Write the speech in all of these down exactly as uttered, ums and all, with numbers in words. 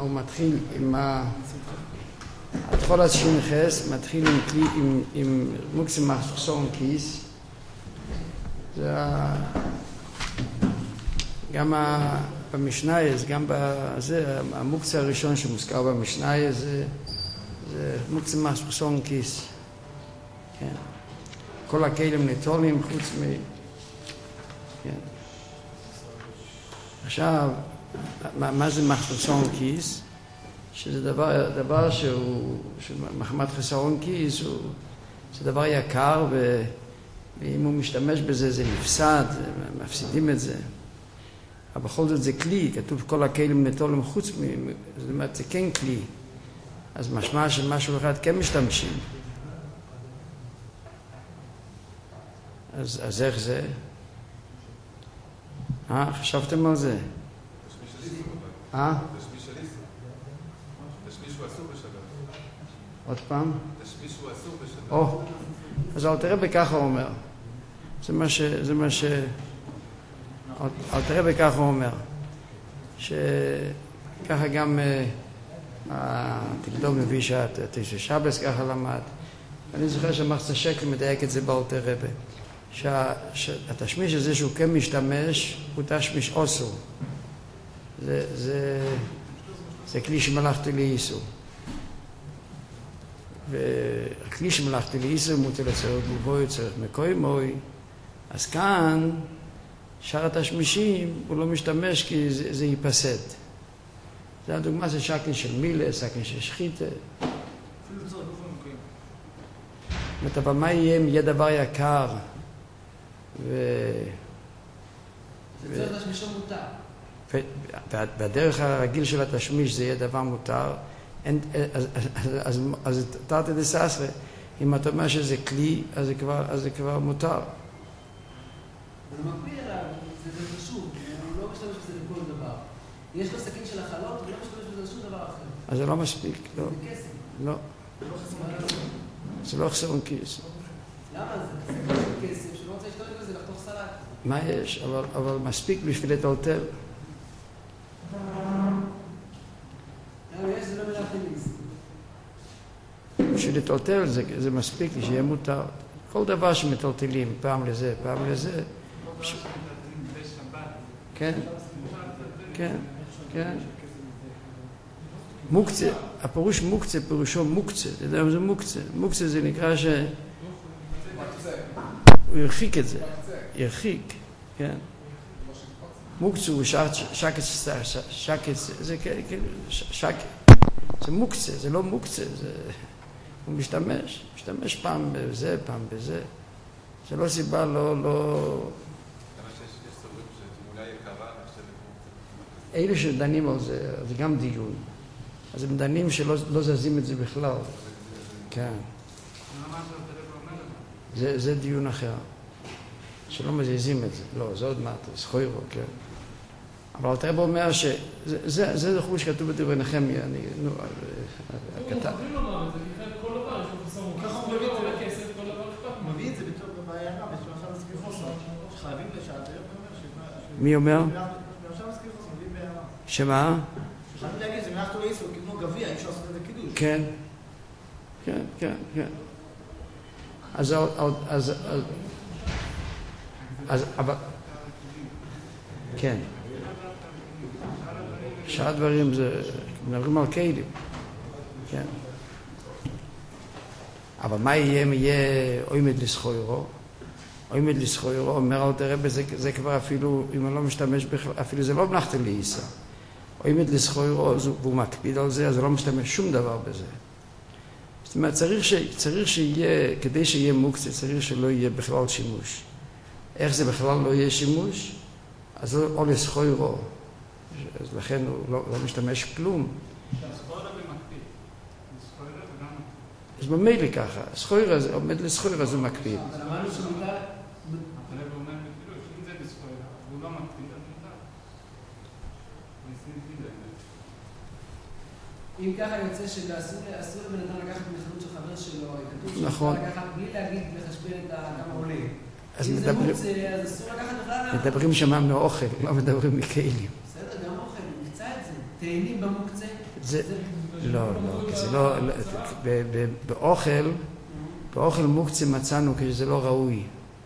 הוא מתחיל עם ה... התחולת שינכס מתחיל עם כלי, עם, עם מוקצה מחסום כיס. זה ה... גם ה... במשנאי, גם בזה, המוקצה הראשון שמוזכר במשנאי זה, זה מוקצה מחסום כיס. כן. כל הכלים ניטולים חוץ מ... כן. עכשיו, מה, מה זה מחסום כיס? שזה דבר, דבר שהוא, מחמת חסרון כיס, הוא, זה דבר יקר, ו, ואם הוא משתמש בזה זה נפסד, מפסידים את זה. אבל בכל זאת זה כלי, כתוב כל הכלים ניטולים חוץ מ... זאת אומרת, זה כן כלי. אז משמע שמשהו אחד כן משתמשים. אז, אז איך זה? אה, חשבתם על זה? אה? תשמיש הוא אסור בשבת. עוד פעם? תשמיש הוא אסור בשבת. או, אז אל תראה בככה הוא אומר. זה מה ש... זה מה ש... אל תראה בככה הוא אומר. שככה גם התקדום מביא שעת, תשע שבס ככה למד. אני זוכר שמחצה שקל מדייק את זה באל תראה. שהתשמיש הזה שהוא כן משתמש הוא תשמיש אוסור. זה, זה, זה כלי שמלאכתי לאיסור. והכלי שמלאכתי לאיסור מוטל לצורך גבוי, צריך מקוי מוי. אז כאן שאר התשמישים הוא לא משתמש כי זה, זה ייפסד. זה הדוגמה זה שקל של מילה, שקל של שחיתה. אבל מה יהיה אם יהיה דבר יקר ו... זה צריך תשמישו מותר. והדרך הרגיל של התשמיש זה יהיה דבר מותר, אז תרתי דססרי, אם אתה אומר שזה כלי, אז זה כבר מותר. זה מקביל אליו, זה חשוב, הוא לא משתמש בזה לכל דבר. יש לו סכין של החלות, הוא לא משתמש בזה לשום דבר אחר. אז זה לא מספיק, לא. זה כסף. לא. זה לא חסרון. זה לא חסרון כיס. למה? זה סכין של כסף, שלא רוצה להשתמש בזה לחתוך סלט. מה יש? אבל מספיק בשביל לטלטל. זה לא מלאכתי ליס. בשביל לטלטל זה מספיק שיהיה מותר. כל דבר שמטלטלים, פעם לזה, פעם לזה. כן, כן, כן. מוקצה, הפירוש מוקצה, פירושו מוקצה. אתה יודע מה זה מוקצה? מוקצה זה נקרא ש... הוא ירחיק את זה. ירחיק, כן. מוקצה הוא שקט, שקט, זה כאילו, שקט. זה מוקצה, זה לא מוקצה, זה... הוא משתמש, משתמש פעם בזה, פעם בזה. זה לא סיבה, לא, לא... כמה שיש סוברים שתמולה יקרה, אלה שדנים על זה, זה גם דיון. אז הם דנים שלא לא זזים את זה בכלל. כן. זה, זה דיון אחר. שלא מזיזים את זה. לא, זה עוד מעט, סחוירו, כן. אבל אתה בוא אומר שזה, זה, זה חוש שכתוב בדברי נחמיה, אני, נו, הכתב. ככה הוא מביא את זה בכסף, כל דבר אכפת. הוא מביא את זה בתור בעיירה, בשביל מסכים חוסר, שחייבים לשעת, מי אומר? עכשיו מסכים חוסר, מביא בעיירה. שמה? חייבים להגיד, זה מלאכתו לאיסו, כמו גביע, אי אפשר לעשות את זה קידוש. כן, כן, כן, כן. אז, אז, אז, אבל, כן. שאר דברים זה, מדברים על כלים, כן. אבל מה יהיה אם יהיה עומד לסחוירו? עומד לסחוירו, אומר אל תראה בזה, זה כבר אפילו, אם אני לא משתמש בכלל, אפילו זה לא מלאכתי לאיסה. עומד לסחוירו, והוא מקפיד על זה, אז הוא לא משתמש שום דבר בזה. זאת אומרת, צריך, ש, צריך שיהיה, כדי שיהיה מוקצה, צריך שלא יהיה בכלל שימוש. איך זה בכלל לא יהיה שימוש? אז או לסחוירו, אז לכן הוא לא, לא משתמש כלום. אז במילא ככה, סחוירה, עומד לסחוירה זה מקפיד. אבל אמרנו שמותר... אבל הוא אומר בקילוש, אם זה בסחוירה, והוא לא מקפיד, אז מותר. אם ככה יוצא שאסור לבן אדם לקחת מחנות של חבר שלו, כתוב נכון. שאסור לקחת בלי להגיד לחשבן את כמה עולה. אז אם זה מדברים, מוקצה, אז אסור לקחת בכלל... מדברים שמה מאוכל, לא מדברים מכלים. בסדר, גם אוכל, נמצא את זה. תהנים במוקצה. זה, לא, לא, זה לא, באוכל, באוכל מוקצה מצאנו כשזה לא ראוי.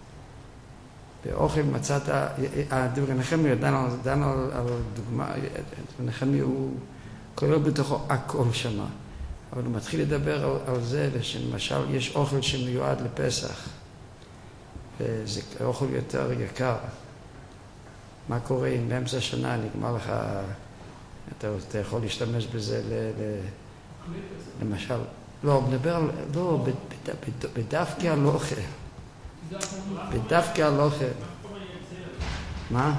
באוכל מצאת, דברי נחמיה דן על דוגמה, נחמיה הוא כולל בתוכו הכל שמה, אבל הוא מתחיל לדבר על, על זה, שלמשל יש אוכל שמיועד לפסח, וזה אוכל יותר יקר. מה קורה אם באמצע השנה נגמר לך, אתה, אתה יכול להשתמש בזה ל, ל, למשל, לא, מדבר על, לא, בדווקא על אוכל. בדווקא על אוכל. מה?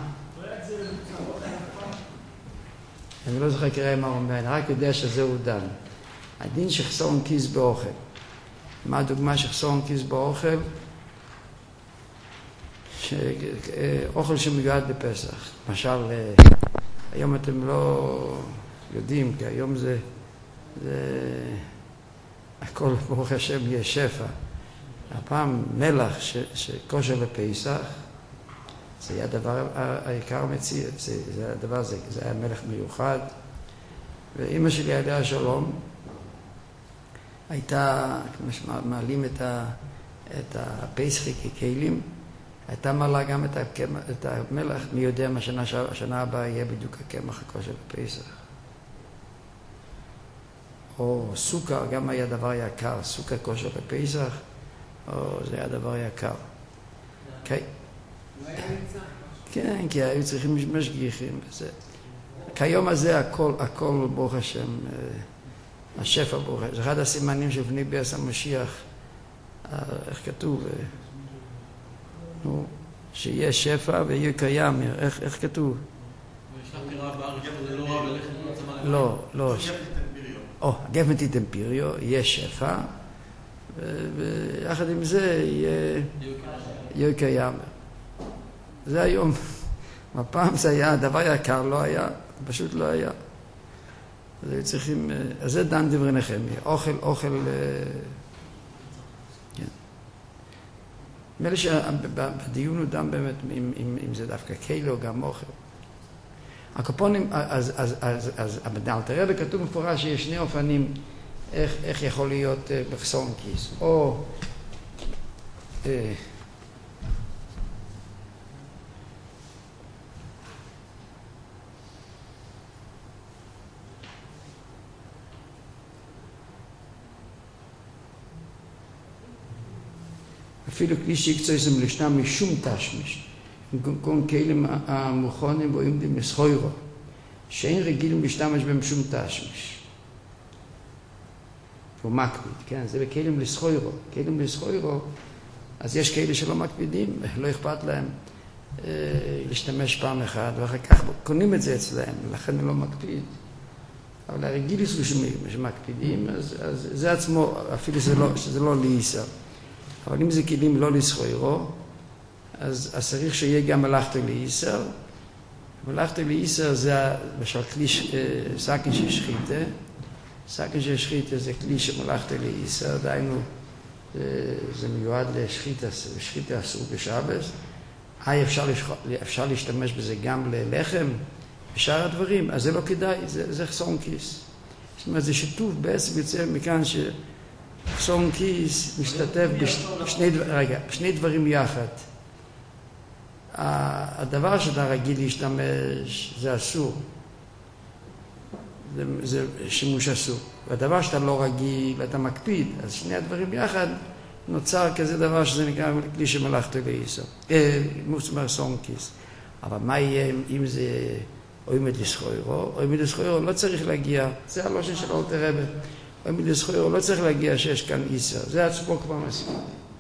אני לא זוכר כראה מה הוא אומר, אני רק יודע שזהו דן. הדין שחסרון כיס באוכל. מה הדוגמה שחסרון כיס באוכל? אוכל שמיועד לפסח. למשל, היום אתם לא יודעים, כי היום זה, זה הכל ברוך השם יהיה שפע. הפעם מלח ש, שכושר לפסח, זה היה הדבר העיקר מציע, זה, זה הדבר, זה, זה היה מלח מיוחד. ואמא שלי עליה השלום, הייתה, כמו שמעלים את, ה, את הפסחי ככלים, הייתה מעלה גם את, הקמח, את המלח, מי יודע מה שנה, השנה הבאה יהיה בדיוק הקמח הכושר לפסח. או סוכר, גם היה דבר יקר, סוכר כושר לפסח, או זה היה דבר יקר. כן, כי היו צריכים משגיחים וזה. כיום הזה הכל, הכל ברוך השם, השפע ברוך השם. זה אחד הסימנים של בני ביאת המשיח, איך כתוב? נו, שיהיה שפע ויהיה קיים, איך, איך כתוב? לא, לא. או, גפן תיתן פיריו, יהיה שפע, ויחד עם זה יהיה קיים. זה היום. הפעם זה היה, דבר יקר לא היה, פשוט לא היה. אז היו צריכים, אז זה דן דברי נחמיה, אוכל, אוכל, כן. נדמה לי שבדיון הוא דן באמת, אם, אם, אם זה דווקא קילו, גם אוכל. הקופונים, אז, אז, אז, אז, באלתר רבי כתוב מפורש שיש שני אופנים, איך, איך יכול להיות בחסרון כיס. או, אה, אפילו כלי שיקצו איזם לשנם משום תשמיש. במקום כלים המוכנים ועומדים מסחוירו, שאין רגילים להשתמש בהם שום תשמיש. הוא מקפיד, כן? זה בכלים לסחוירו. כלים לסחוירו, אז יש כאלה שלא מקפידים, לא אכפת להם אה, להשתמש פעם אחת, ואחר כך קונים את זה אצלהם, ולכן הם לא מקפיד. אבל הרגיליס הוא שמקפידים, אז, אז זה עצמו, אפילו שזה לא, שזה לא להיסר. אבל אם זה כלים לא לסחוירו, אז, אז צריך שיהיה גם מלאכתו לאיסר. מלאכתו לאיסר זה למשל כלי סכין של שחיתה. סכין של שחיתה זה כלי שמלאכתו לאיסר, דהיינו זה, זה מיועד לשחיתה, שחיתה אסור בשבת. אה, אפשר, אפשר להשתמש בזה גם ללחם, בשאר הדברים, אז זה לא כדאי, זה, זה חסרון כיס. זאת אומרת, זה שיתוף בעצם יוצא מכאן שחסרון כיס משתתף בשני, רגע, בשני דברים יחד. הדבר שאתה רגיל להשתמש זה אסור, זה, זה שימוש אסור. והדבר שאתה לא רגיל, אתה מקפיד, אז שני הדברים יחד נוצר כזה דבר שזה נקרא כלי שמלאכתו לאיסר, מוצמר סון כיס. אבל מה יהיה אם זה עומד לסחוירו? עומד לסחוירו לא צריך להגיע, זה הלושן של אלתר רבי, עומד לסחוירו לא צריך להגיע שיש כאן איסר, זה עצמו כבר מספיק.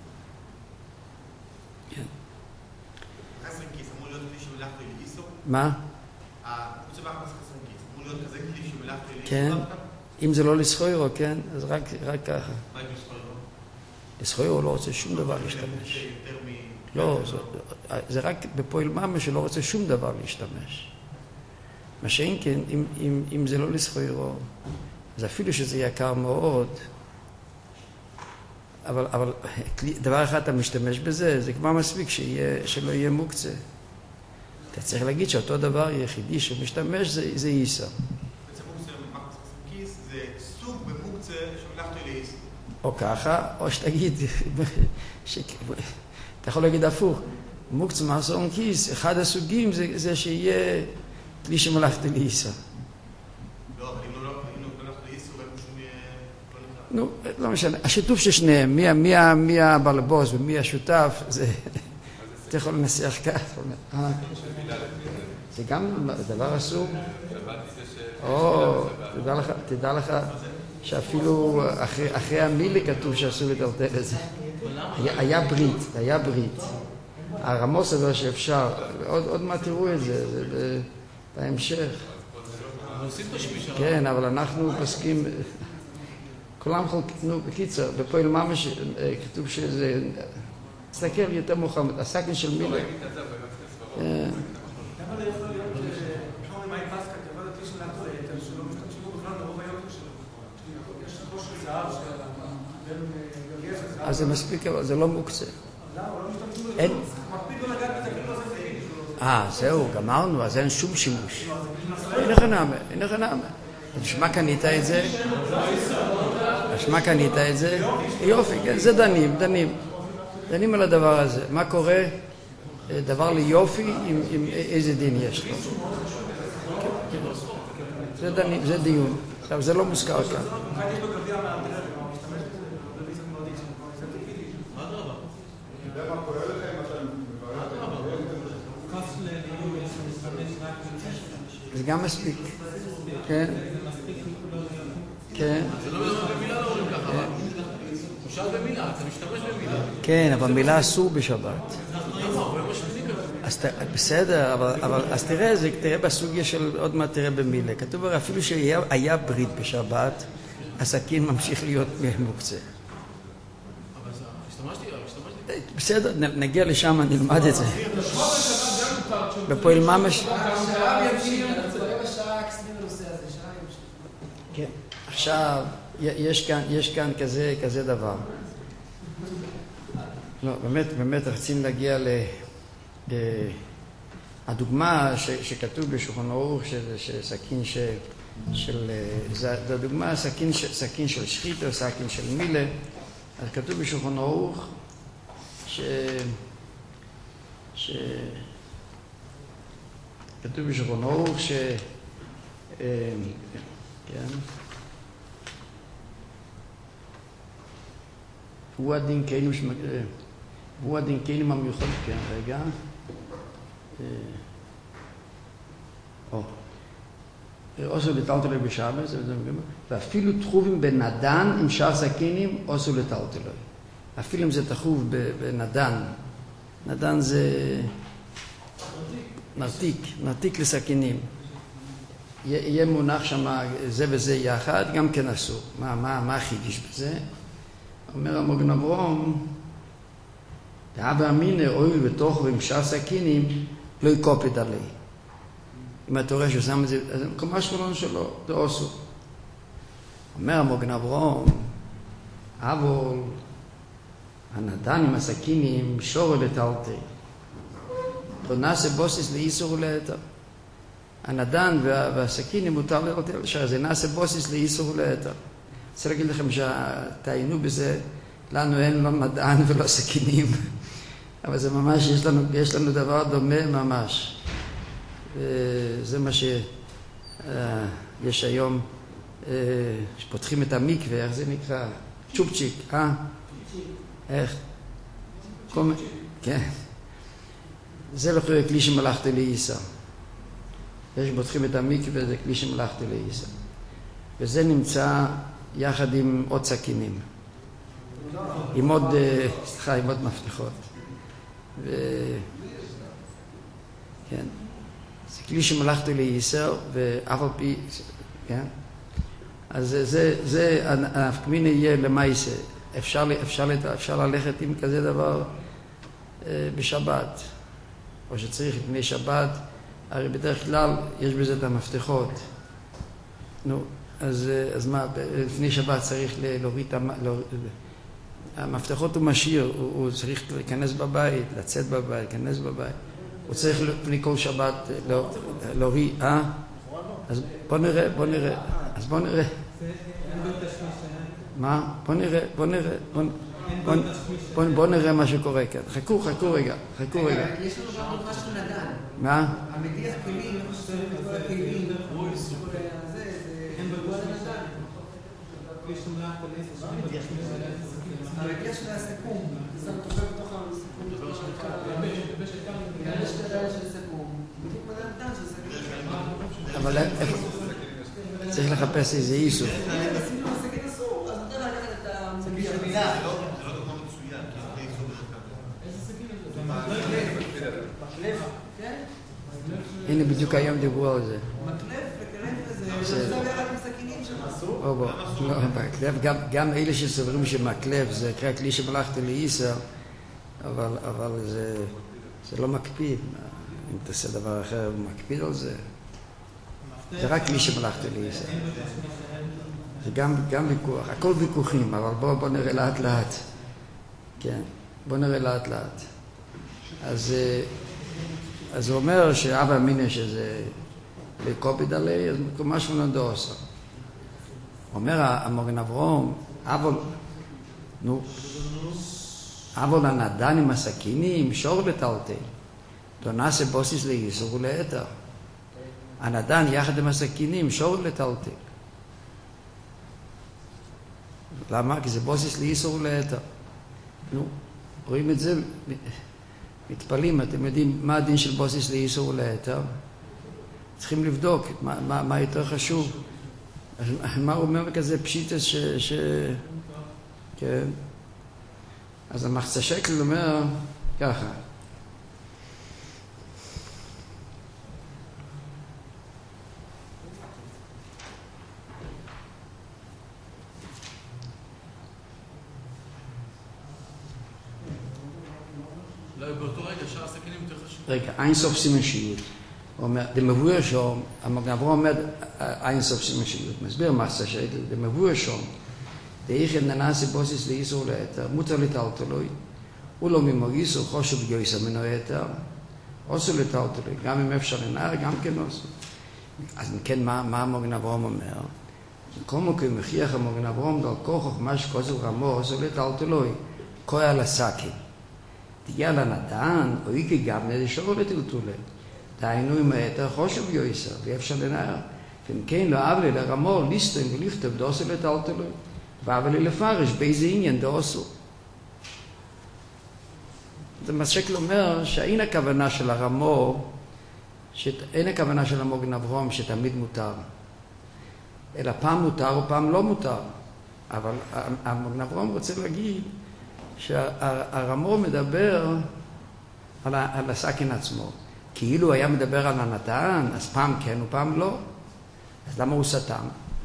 מה? כן, אם זה לא לסחוירו, כן, אז רק, רק ככה. מה עם לסחוירו? לסחוירו לא רוצה שום דבר להשתמש. לא, זה רק בפועל ממש שלא רוצה שום דבר להשתמש. מה שאין כן, אם, אם, אם זה לא לסחוירו, אז אפילו שזה יקר מאוד, אבל, אבל דבר אחד אתה משתמש בזה, זה כבר מספיק שיהיה, שלא יהיה מוקצה. אתה צריך להגיד שאותו דבר יחידי שמשתמש זה, זה איסר. כיס זה סוג במוקצה שהולכתי לאיס. או ככה, או שתגיד, ש... אתה יכול להגיד הפוך, מוקצה מעשור כיס, אחד הסוגים זה, זה שיהיה כלי שמלכתי לאיסה. לא, אבל אם לא הולך לאיסה, אולי פשוט יהיה... נו, לא משנה, השיתוף של שניהם, מי, מי, מי הבעל הבוס ומי השותף, זה... אתה יכול לנסח ככה. זה גם דבר אסור. או, תדע לך, תדע לך שאפילו אחרי המילה כתוב שאסור לטלטל את זה. היה ברית, היה ברית. הרמוס הזה שאפשר, עוד מה תראו את זה, זה בהמשך. כן, אבל אנחנו פוסקים, כולם חולקים, נו, בקיצר, בפועל ממש כתוב שזה, תסתכל יותר מאוחר, הסכין של מילה. למה לא יכול להיות כמו עם האיפסקה, כתבה דתי של לאטו היתר, שלא משתמשו בכלל ברוב היותר שלו. יש ראש של זהב של אז זה מספיק, אבל זה לא מוקצה. למה? לא משתמשו בזה. אין. מקפיד לא לגעת בתקליט הזה זה. אה, זהו, גמרנו, אז אין שום שימוש. אין לך נאמה, אין לך נאמה. לשמה קנית את זה? לשמה קנית את זה? יופי, כן, זה דנים, דנים. דנים על הדבר הזה. מה קורה? דבר ליופי עם, עם איזה דין יש לו. זה, דנים, זה דיון. עכשיו, זה לא מוזכר כאן. זה גם מספיק. כן? כן. זה לא במילה, לא אומרים ככה. אפשר במילה, אתה משתמש במילה. כן, אבל מילה אסור בשבת. אז בסדר, אבל אז תראה, תראה בסוגיה של עוד מעט תראה במילה. כתוב אפילו שהיה ברית בשבת, הסכין ממשיך להיות מוקצה. אבל השתמשתי, השתמשתי. בסדר, נגיע לשם, נלמד את זה. בפועל ממש... כן, עכשיו, יש כאן, יש כאן כזה, כזה דבר. לא, באמת, באמת רצינו להגיע ל... הדוגמה ש, שכתוב בשולחן ערוך שסכין ש, של... זה הדוגמה, סכין, סכין של שחית או סכין של מילה. אז כתוב בשולחן ערוך ש... ש... כתוב בשולחן ערוך ש... כן. הוא הדין כאילו שמג... הוא הדין כאילו המיוחד, כן, רגע. או. אוסו לטלטלוי בשבת, ואפילו תחובים בנדן עם שאר סכינים, אוסו לטלטלוי. אפילו אם זה תחוב בנדן. נדן זה... נרתיק, נרתיק לסכינים. יהיה מונח שם זה וזה יחד, גם כן אסור. מה, מה, מה החידיש בזה? אומר המוגן אברום, דאבא אמינא אויל בתוך ועם שאר סכינים, לא יקופד עלי. אם אתה רואה שהוא שם את זה, אז כמה שלון שלו, זה אוסו. אומר המוגן אברום, אבל הנדן עם הסכינים שורו לטלטי. לא נעשה בוסיס לאיסור ולהתר. הנדן והסכינים מותר לטלטל, שזה נעשה בוסיס לאיסור ולהתר. אני רוצה להגיד לכם שתעיינו בזה, לנו אין לא מדען ולא סכינים, אבל זה ממש, יש לנו, יש לנו דבר דומה ממש. זה מה שיש היום, שפותחים את המקווה, איך זה נקרא? צ'ופצ'יק, אה? איך? כן. זה לא כלי שמלכתי לאיסה. יש פותחים את המקווה, זה כלי שמלכתי לאיסה. וזה נמצא יחד עם עוד סכינים. עם עוד, סליחה, עם עוד מפתחות. ו... כן. זה כלי שמלכתי לאיסר, ואף על פי, כן? אז זה, זה, זה, הנפקמין יהיה למעשה. אפשר, אפשר, אפשר ללכת עם כזה דבר בשבת, או שצריך לפני שבת, הרי בדרך כלל יש בזה את המפתחות. נו, אז, אז מה, לפני שבת צריך להוריד את המפתחות, הוא משאיר, הוא, הוא צריך להיכנס בבית, לצאת בבית, להיכנס בבית. הוא צריך לפני כל שבת להוריד, אה? אז בוא נראה, בוא נראה, אז בוא נראה. מה? בוא נראה, בוא נראה, בוא, בוא, בוא, בוא נראה מה שקורה כאן. חכו, חכו רגע, חכו רגע. יש לנו גם דוגמה של נדן. מה? המדיח כלים, איפה ששמים את כל הכלים, כל זה, זה דוגמה לנדן. המדיח של הסיכום, זה שם תופק בתוך הסיכום. יש כדאי של סיכום. בדיוק מה נדן של סיכום. אבל איפה? צריך לחפש איזה איסוף. עשינו סכין אסור, אז נותן לקחת את המדיח. זה לא דוגמה מצוין, כי זה איסור בדרך כלל. מקלף, כן? הנה בדיוק היום דיברו על זה. מקלף וכלף וזה, זה רק עם סכינים שם. אסור? או בוא, לא, מקלף, גם אלה שסוברים שמקלף זה קרא כלי שמלאכתי לאיסר, אבל זה לא מקפיד. אם תעשה דבר אחר, הוא מקפיד על זה. זה רק כלי שמלאכתי לאיסר. זה גם ויכוח, הכל ויכוחים, אבל בואו בוא נראה לאט לאט. כן, בואו נראה לאט לאט. אז, אז הוא אומר שאבא אמינא שזה לקוביד עלי, אז משהו נדו עושה. אומר המוגן אברום, אבל, נו, אבל הנדן עם הסכינים, שור לטלטל, לא נעשה בוסיס לאיסור ולאתר. הנדן יחד עם הסכינים, שור לטלטל. למה? כי זה בוסיס לאיסור ולאתר. נו, רואים את זה, מתפלים, אתם יודעים מה הדין של בוסיס לאיסור ולאתר? צריכים לבדוק מה, מה, מה יותר חשוב. מה הוא אומר כזה פשיטס ש... ש... כן. אז המחצה שקל אומר ככה. לא, באותו רגע שאר הסכינים יותר חשוב. רגע, אינסוף סימן שיעוד. הוא אומר, דמבויר שום, המוגן אברום אומר אינסוף סימן שיעוד. מסביר מחצה שקל, דמבויר שום. דאיכן ננסי בוסיס לאיסור לאתר, מותר לטלטלוי. הוא לא ממוריסו חושב יויסר מנו אתר. עושו לטלטלוי, גם אם אפשר לנער, גם כן עושו. אז כן, מה, מה המוגן אברום אומר? כל מקום מכריח המוגן אברום דל כל חוכמה שכוזר רמו, עושו לטלטלוי. כוי על הסקי. תגיע לנדן, או איקי גם נדי שור לטלטולי. דהיינו עם האתר חושב יויסר, ואפשר לנער. ואם כן, לא אבלי לרמו, ליסטון ולכתוב דעושו לטלטלוי. ואבל לי לפרש באיזה עניין דעשו. זה מה שקל אומר שאין הכוונה של הרמו, אין הכוונה של המוגן אברום שתמיד מותר. אלא פעם מותר ופעם לא מותר. אבל המוגן אברום רוצה להגיד שהרמו מדבר על, על הסכין עצמו. כאילו היה מדבר על הנתן, אז פעם כן ופעם לא. אז למה הוא סתם?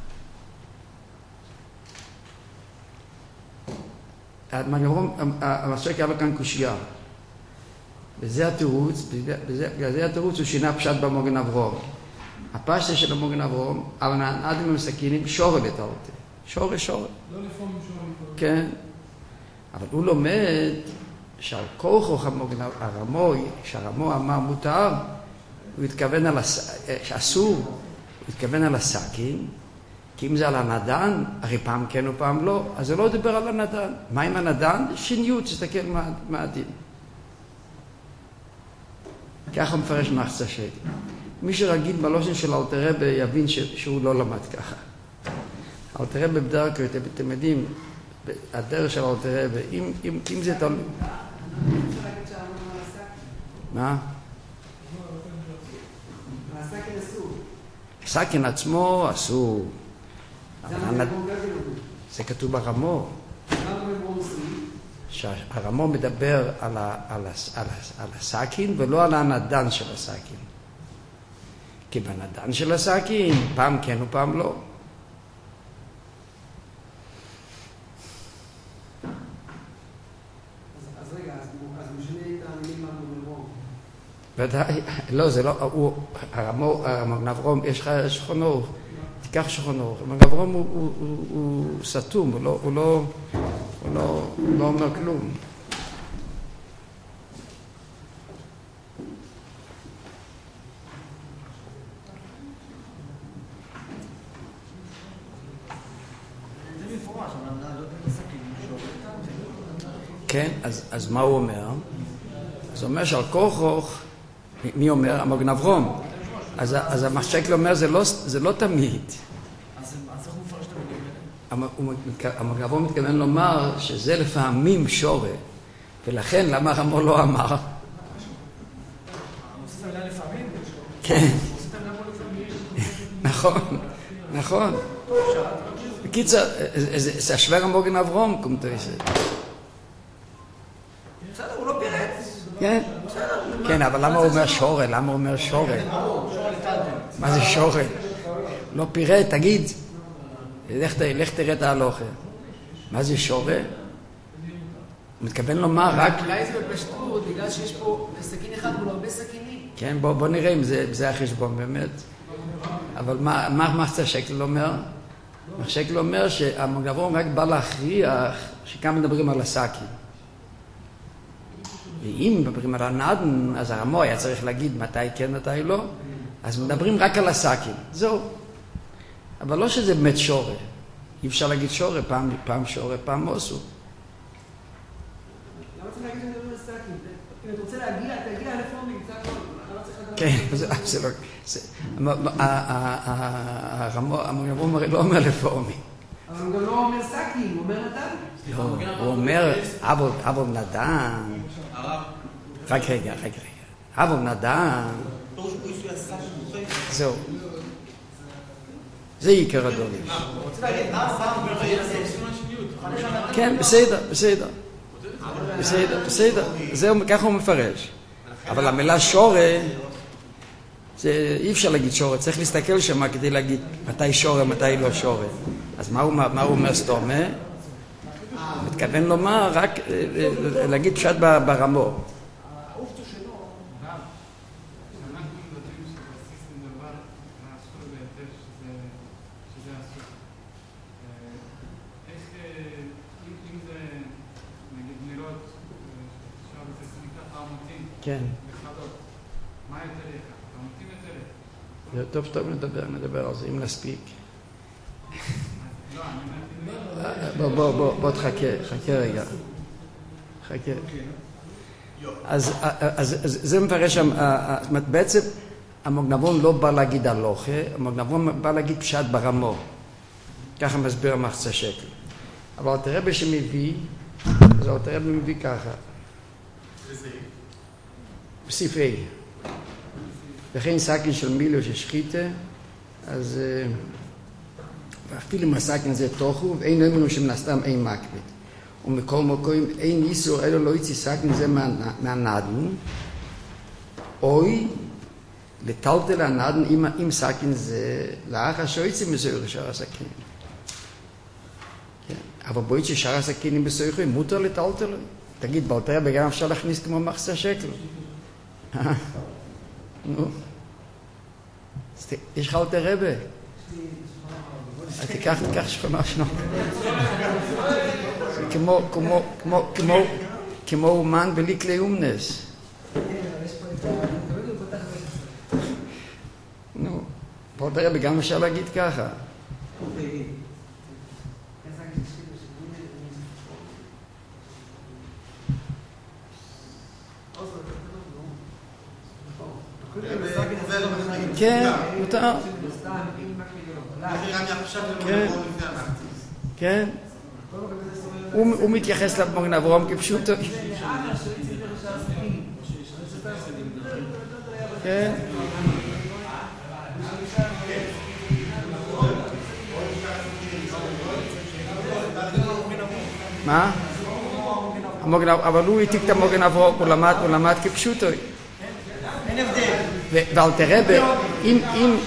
המסוק היה לו כאן קושייה. וזה התירוץ, בזה התירוץ הוא שינה פשט במוגן אברום. הפשט של המוגן אברום, אבל נעדים עם סכינים, שורה לטלטל. שורה, שורה. לא לפעמים שורה לפעמים. כן. אבל הוא לומד שעל כל כוח המוגן הרמו, שהרמו אמר מותר, הוא התכוון על אסור, הוא התכוון על הסכין, כי אם זה על הנדן, הרי פעם כן ופעם לא, אז זה לא דיבר על הנדן. מה עם הנדן? שיניות, תסתכל מה, מה הדין. ככה מפרש מחצה שקל. מי שרגיל בלושן של אלתר רבי יבין ש, שהוא לא למד ככה. אלתר רבי בדרכו, אתם יודעים, הדרך של אלתר רבי, אם, אם, אם זה תלוי... מה? הסכין אסור. הסכין עצמו אסור. זה כתוב ברמו. שהרמו מדבר על, ה, על, ה, על, ה, על הסכין ולא על הנדן של הסכין. כי בנדן של הסכין פעם כן ופעם לא. אז רגע, אז משנה את המילים מהמוגן. ודאי, לא, זה לא, הוא, הרמו, המוגן אברום, יש לך שכונו, תיקח שכונו. המוגן אברום הוא, הוא, הוא, הוא סתום, הוא לא, הוא לא, הוא לא, הוא לא אומר כלום. במפורש, אבל לא את הסכין, כן, אז מה הוא אומר? אז הוא אומר שעל כורחוך, מי אומר? המגן אברום. אז המשקל אומר, זה לא תמיד. אז איך הוא מפרש את המילים האלה? המגן אברום מתכוון לומר שזה לפעמים שורה, ולכן למה רמו לא אמר? הוא עושה את המילה לפעמים? כן. נכון, נכון. בקיצר, זה השוור המוגן אברום, כמותו יש. בסדר, הוא לא פירץ. כן, כן, אבל למה הוא אומר שורה? למה הוא אומר שורה? מה זה שורה? לא פירט, תגיד. לך תראה את ההלוכה. מה זה שורה? הוא מתכוון לומר רק... אולי זה בפשטות, בגלל שיש פה סכין אחד מול הרבה סכינים. כן, בוא נראה אם זה החשבון באמת. אבל מה מחצה שקל אומר? שקל אומר שהמגן אברום רק בא להכריח שכאן מדברים על הסכין. ואם מדברים על הנדן, אז הרמו היה צריך להגיד מתי כן, מתי לא. אז מדברים רק על הסכין. זהו. אבל לא שזה באמת שורה. אי אפשר להגיד שורה, פעם, פעם שורה, פעם מוסו. למה צריך להגיד שאני מדבר על סכין? אם אתה רוצה להגיע, תגיע לפורמים, קצת לא. כן, זה לא... המגן אברום לא אומר לפורמים. אבל הוא גם לא אומר סכין, הוא אומר נדן. הוא אומר, אבו נדן. רק רגע, רק רגע. אבו נדן. זהו. זה עיקר הדוריש. כן, בסדר, בסדר. בסדר, בסדר. זהו, ככה הוא מפרש. אבל המילה שורה, אי אפשר להגיד שורה, צריך להסתכל שם כדי להגיד מתי שורה, מתי לא שורה. אז מה הוא אומר סתומה? מתכוון לומר, רק להגיד פשט ברמו. כן. מה יותר יקר? חמוצים יותר יקר. טוב, טוב, נדבר, נדבר על זה, אם נספיק. בוא, בוא, בוא, בוא תחכה, חכה רגע. חכה. אז זה מפרש שם, בעצם המגן אברום לא בא להגיד הלוכה, המגן אברום בא להגיד פשט ברמו. ככה מסביר המחצה שקל. אבל תראה בשמביא, אז תראה במביא ככה. בספרי. וכן סכין של מילו ששחיתה, אז אפילו אם הסכין הזה תוכו, ואין אמנו שמנסתם אין מקבט. ומכל מקום אין איסור, אלו לא יצא סכין זה מהנדן, אוי לטלטל הנדן עם סכין זה, לאחר שיוצא מסויר שאר הסכין. אבל בואי ששאר הסכינים בסוירים, מותר לטלטל? תגיד, בלתריה בגם אפשר להכניס כמו מחצה שקל. נו. יש לך אלתר רבי? תיקח, תיקח שכונה שנו. כמו, כמו, כמו, כמו, כמו אומן בלי כלי אומנס. נו. באלתר רבי גם אפשר להגיד ככה. כן, מותר. כן, כן. הוא מתייחס למגן אברום כפשוטו. כן. מה? אבל הוא העתיק את המגן אברום, הוא למד כפשוטו. אין הבדל. ואל תראה, אם, אם,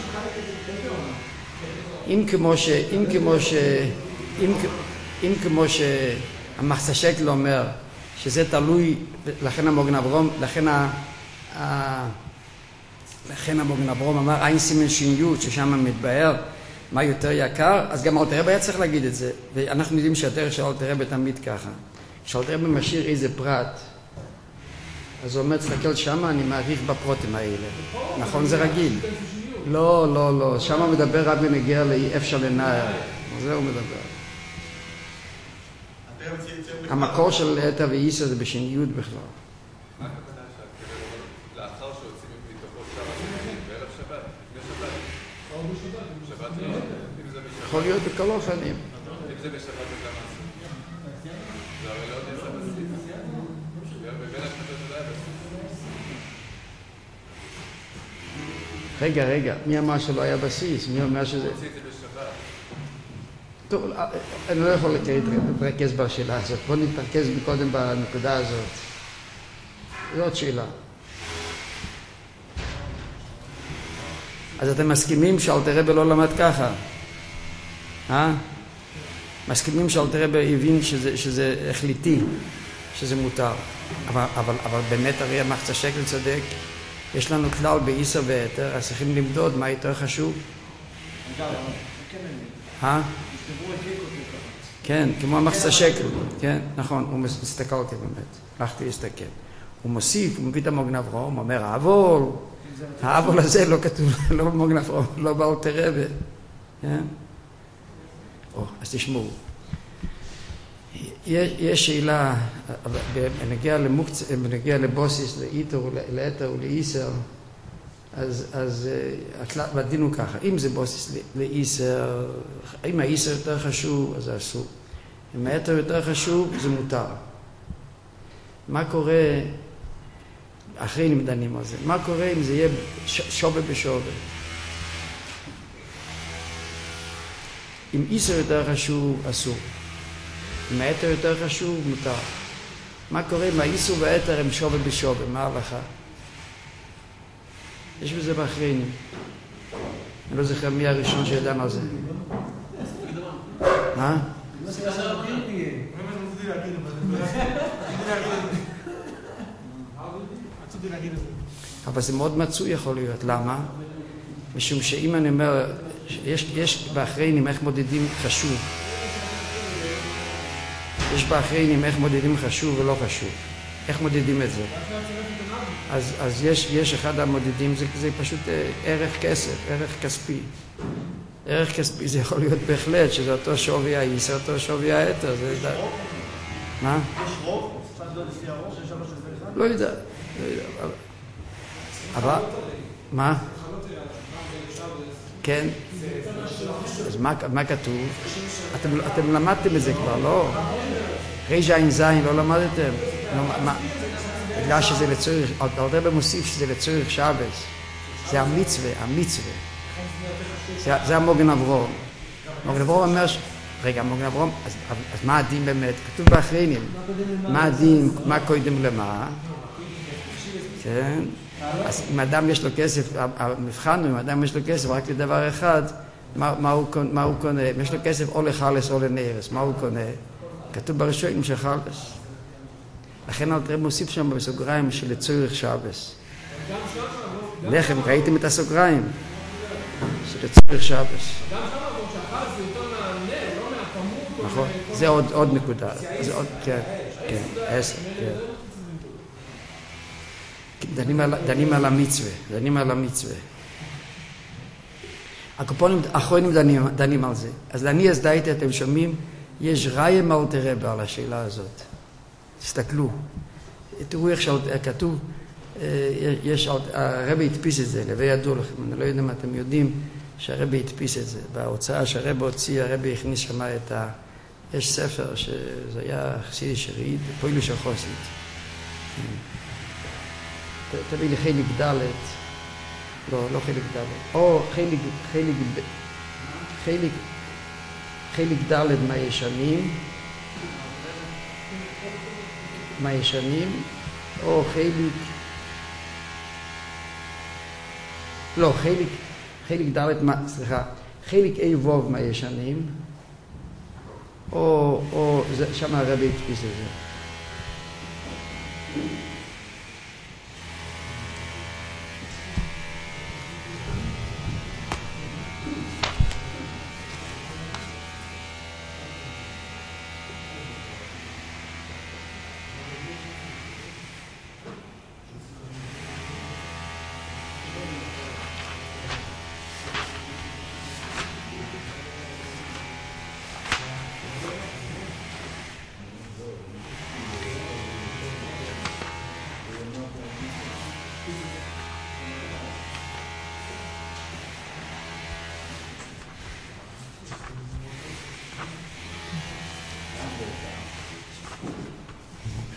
אם כמו ש, אם כמו ש, אם, אם כמו שהמחצה שקל אומר שזה תלוי, לכן המגן אברום, לכן ה, ה, לכן המגן אברום אמר אין סימן שיניות ששם מתבהר מה יותר יקר, אז גם אל תראה היה צריך להגיד את זה, ואנחנו יודעים שהדרך של אל תראה תמיד ככה, שאל תראה משאיר איזה פרט, אז הוא אומר, תסתכל שמה, אני מעריך בפרוטים האלה. נכון, זה רגיל. לא, לא, לא. שמה מדבר רק ונגיע לאי אפשר לנער. על זה הוא מדבר. המקור של היתר ואיסר זה בשניות בכלל. מה הכוונה שהכוונה לאחר שיוצאים מתוכו שאר השנים בערב שבת, לפני שבת? שבת לא, אם זה בשבת. יכול להיות בכל אופנים. אם זה בשבת וכמה עשו. זה הרי לא נעשה בסיס. ובין השבת זה לא היה בסיס. רגע, רגע, מי אמר שלא היה בסיס? מי אומר שזה... הוציא את זה בשבת. טוב, אני לא יכול להתרכז בשאלה הזאת. בואו נתרכז קודם בנקודה הזאת. זאת שאלה. אז אתם מסכימים שאלתר רבי לא למד ככה? אה? מסכימים שאלתר רבי הבין שזה, שזה החליטי, שזה מותר. אבל, אבל, אבל באמת הרי המחצה שקל צודק. יש לנו כלל באיסר והיתר, אז צריכים למדוד מה יותר חשוב. אה? כן, כמו המחצה שקל. כן, נכון, הוא מסתכלתי באמת. הלכתי להסתכל. הוא מוסיף, הוא מביא את המוגן אברהם, הוא אומר, העבול, העבול הזה לא כתוב, לא במוגן אברהם, לא באלתר רבי. כן? או, אז תשמעו. יש שאלה, בנגיע למוקצ... בנגיע לבוסיס, לאיתר, לאתר ולאיסר, אז, אז הדין הוא ככה, אם זה בוסיס לאיסר, אם האיסר יותר חשוב, אז זה אסור. אם האתר יותר חשוב, זה מותר. מה קורה, אחרי נמדנים על זה, מה קורה אם זה יהיה שובה בשובה? אם איסר יותר חשוב, אסור. אם האתר יותר חשוב, מותר. מה קורה אם האיסור והאתר הם שובה בשובה? מה ההלכה? יש בזה באחריינים. אני לא זוכר מי הראשון שידע מה זה. מה? אבל זה מאוד מצוי יכול להיות. למה? משום שאם אני אומר, יש, יש באחריינים איך מודדים חשוב. יש באחריינים איך מודדים חשוב ולא חשוב. איך מודדים את זה? אז, אז יש, יש אחד המודדים, זה, זה פשוט ערך כסף, ערך כספי. ערך כספי זה יכול להיות בהחלט, שזה אותו שווי האיסר, אותו שווי האתר. זה יש רוב? מה? יש רוב? אפשר לדעת לפי הראש? יש שלוש עשרה אחד? לא יודע. לא יודע. אבל... מה? כן? אז מה, מה כתוב? אתם, אתם למדתם את זה כבר, לא? ריש עין זין, לא למדתם? לא, מה? בגלל שזה לצורך, אלתר רבי מוסיף שזה לצורך שבס. זה המצווה, המצווה. זה, זה המוגן אברהם. מוגן אברהם אומר, ש... רגע, מוגן אברהם, אז, אז מה הדין באמת? כתוב באחריינים. מה הדין, מה קודם למה? כן? אז אם אדם יש לו כסף, המבחן הוא אם אדם יש לו כסף רק לדבר אחד, מה, מה, הוא, מה הוא קונה? אם יש לו כסף או לחלס או לנרס, מה הוא קונה? כתוב בראשונים של חלס. לכן אלתר רבי מוסיף שם בסוגריים של לצורך שבס. לחם, ראיתם את הסוגריים? של לצורך שבס. גם שם אמרו שהחלס זה יותר מהנר, לא מהכמות. נכון, זה עוד, עוד נקודה. זה עוד, כן, כן, עשר, כן. דנים על, דנים על המצווה, דנים על המצווה. הקופונים האחרונים דנים, דנים על זה. אז אני אז דייתי, אתם שומעים, יש ראיה אלתר רבי על השאלה הזאת. תסתכלו. תראו איך שכתוב, יש, הרבי הדפיס את זה, להווי ידוע לכם, אני לא יודע אם אתם יודעים שהרבי הדפיס את זה. בהוצאה שהרבי הוציא, הרבי הכניס שמה את ה... יש ספר שזה היה חסידי שריד, פועלו של חוסית. תביא לי חלק ד' לא, לא חלק ד' או חלק, חלק, חלק, חלק ד' מהישנים, מהישנים, או חלק, לא, חלק, חלק ד', סליחה, חלק אי ווב מהישנים, או, או, שם הרבי הדפיס את זה.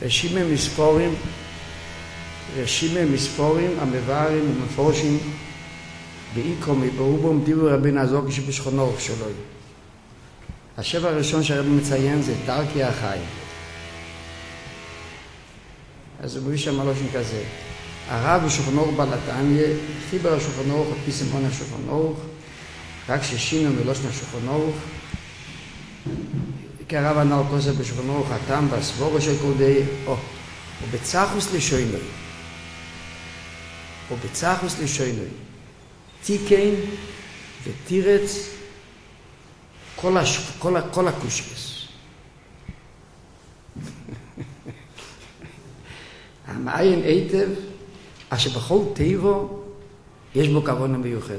רשימי מספורים, רשימי מספורים המבארים ומפורשים בעיקרו ברובם דיבור רבי נזוקי שבשכונו שלו. השבע הראשון שהרבי מציין זה דרכי החיים. אז הוא מביא שם הלושן כזה. הרב בשולחן אורוך בלתניא, חיבר השולחן אורוך על פי סימון השולחן אורוך, רק ששינו מלושן השולחן אורוך, כי הרב הנ"ל כוסף בשולחן אורוך הטעם והסבורה של קודאי, או, ובצחוס לשוינוי, ובצחוס לשוינוי, תיקן ותירץ כל, הש... כל, ה... כל הקושקס. המעיין היטב, אשר בכל טבעו יש בו כוונה מיוחדת.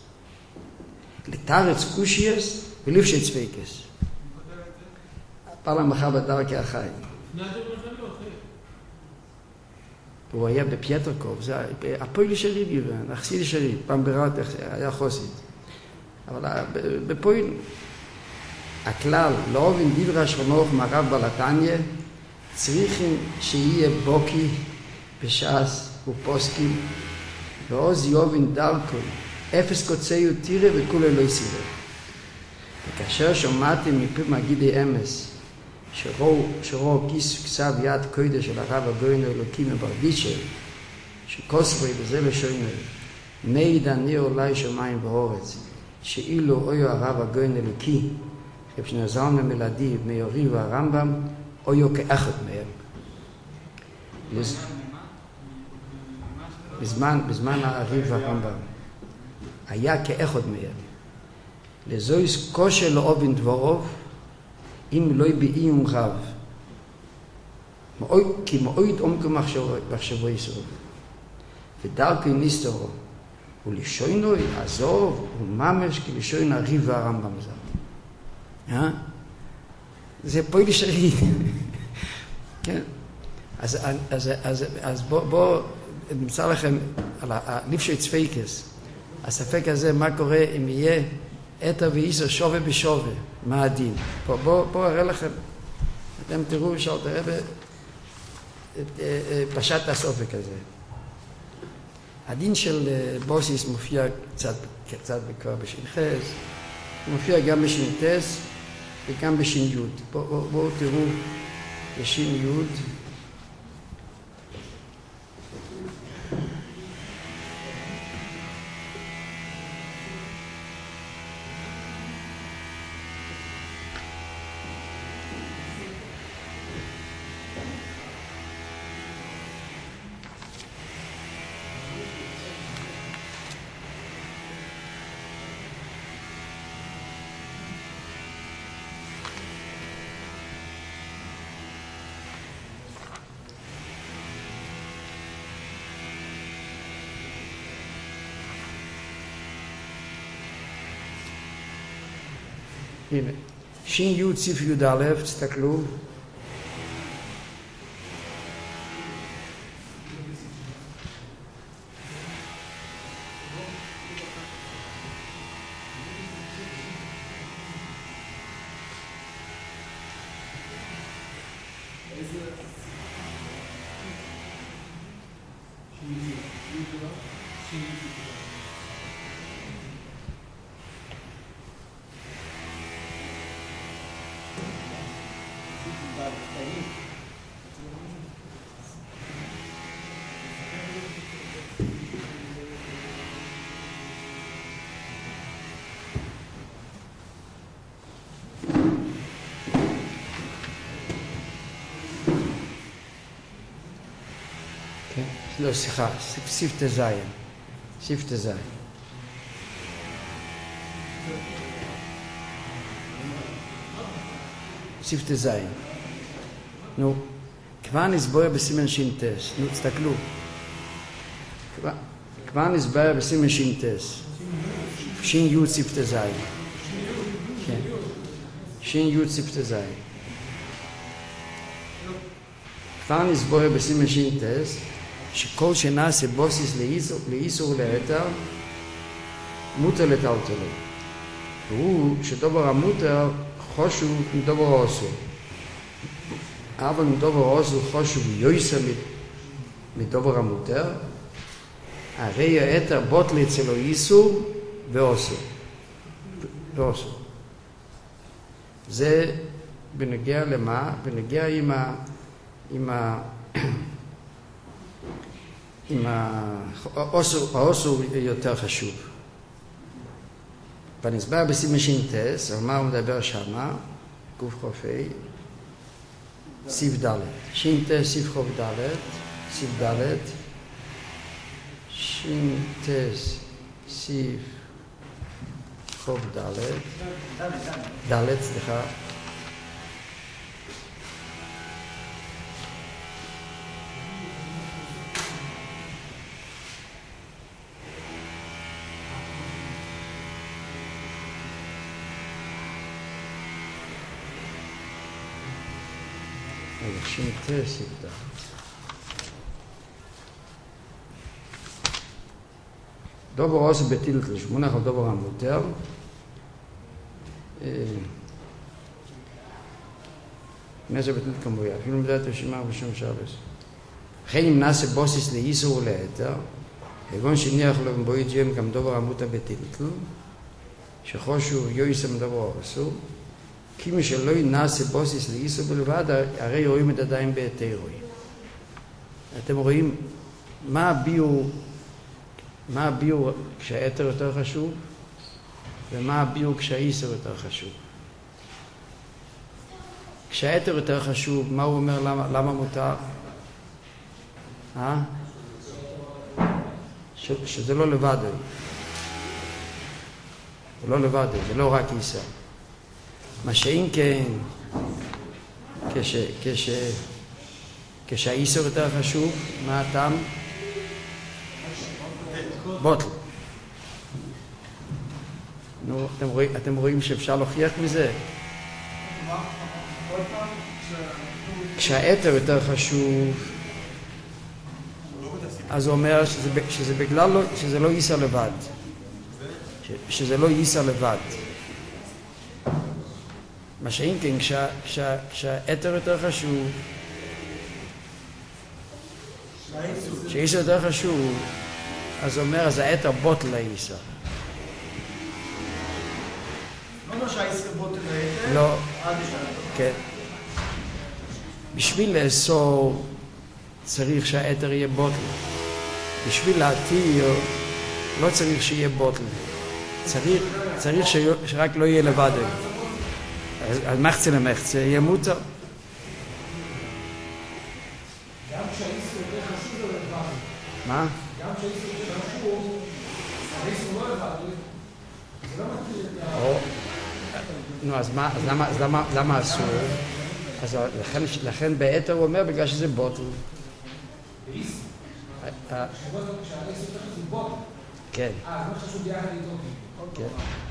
לתרץ קושייס ולפשט צפייקס. פעם המחר בדרכי החיים. הוא היה בפייטרקוב, זה הפועל שלי גיוון, החסידי שלי, פעם בראות היה חוסית. אבל בפועל, הכלל, לא אוהבים דברי השכונוך מהרב בלתניא, צריכים שיהיה בוקי בש"ס ופוסקים, ועוז יובין דרכו, אפס קוצאי ותירה וכולי לא יסירה. וכאשר שמעתם מפי מגידי אמס, שרו כיס כסב יד קודש של הרב הגויין האלוקי מברדיצ'ה, שכוסברי וזה לשוינר, מעיד אני אולי שמיים ואורץ, שאילו אויו הרב הגויין האלוקי, כשנזרם למלדי מיורי והרמב"ם, אויו כאחד מהם. בזמן, בזמן הריב והרמב"ם, היה כאחד מהם. לזויס קושה לאובן דבורוב, אם לא בעיון רב, כי מאויד עומקו מחשבו יסרוב. ודרכי נסתרו, ולשוינו עזוב וממש כי לשוין הריב והרמב"ם זאת. זה פועל שלי. כן? אז, אז, אז, אז בוא, בוא נמצא לכם על הליפשי צפייקס. הספק הזה, מה קורה אם יהיה אתר ואיסר שווה בשווה, מה הדין? פה, בוא, בוא אראה לכם, אתם תראו שאל תראה בפשט הסופק הזה. הדין של בוסיס מופיע קצת, קצת כבר בשין חס, מופיע גם בשין טס וגם בשין יוד. בואו בוא, בוא תראו בשין יוד. הנה, שין יוד ציף יוד א', תסתכלו. לא, סליחה, ספטה זין. ספטה זין. ספטה זין. נו, כבר נסבויה בסימן שינטס. נו, תסתכלו. כבר נסבויה בסימן שינטס. שין יוד ספטה זין. כן. שין יוד ספטה זין. כבר נסבויה בסימן שינטס. שכל שנעשה בוסיס לאיסור להיתר, מותר לטלטלו. והוא שדבר המותר חשוב מדבר האסור. אבל מדובר עוזו חושב יויסה מדובר המותר, הרי היתר בוטל אצלו איסור ועושו. ועושו. זה בנגיע למה? בנגיע עם ה... עם ה... עם העושו יותר חשוב. ונסבר בסימן שינטס, על מה הוא מדבר שמה? גוף חופי, סיב ד' שינטס, סיב חוף ד' סיב ד' שינטס, סיב חוף ד' ד', סליחה. שינטס, סיב ד' דובר עושה בטילטל, שמונח על דובר המותר. מה זה בטילטל כמויה? אפילו מדעת רשימה בשום שבס. לכן אם נעשה בוסיס לאיסור ולהיתר, כגון שניח לו מבואי ג'ם גם דובר המותר בטילטל, שחושו יויסם דובר עשו, כי מי שלא נעשה בוסיס לאיסור בלבד, הרי רואים את עדיין בהתרוי. אתם רואים מה הביאו מה הביאור כשהיתר יותר חשוב, ומה הביאור כשהאיסור יותר חשוב. כשהיתר יותר חשוב, מה הוא אומר, למה, למה מותר? אה? ש, שזה לא לבד. זה לא לבד, זה לא רק איסור. מה שאם כן, כש, כש, כשהאיסור יותר חשוב, מה הטעם? בוטל. נו, אתם רואים, אתם רואים שאפשר להוכיח מזה? כשהיתר יותר חשוב, אז הוא אומר שזה, שזה בגלל לא, שזה לא ייסע לבד. שזה לא ייסע לבד. מה שאם כן, כשה, כשה, כשהיתר יותר חשוב, כשהייסר יותר חשוב, אז הוא אומר, אז היתר בוטל להייסר. לא אומר שהייסר בוטל להייסר? לא. עד בשעה. כן. בשביל לאסור צריך שהיתר יהיה בוטל. בשביל להתיר לא צריך שיהיה בוטל. צריך, צריך שרק לא יהיה לבד. אז מחצה למחצה יהיה מותר. גם כשהאיסור יותר חשוב זה לבד. מה? גם כשהאיסור יותר חשוב, האיסור לא לבד. זה לא מתיר את ה... נו, אז מה, אז למה, אז למה, למה אסור? אז לכן, לכן ביתר הוא אומר בגלל שזה בוטל. באיסור? כשהאיסור יותר חשוב זה בוטל. כן. אה, זה מה חשוב ביחד איתו. כן.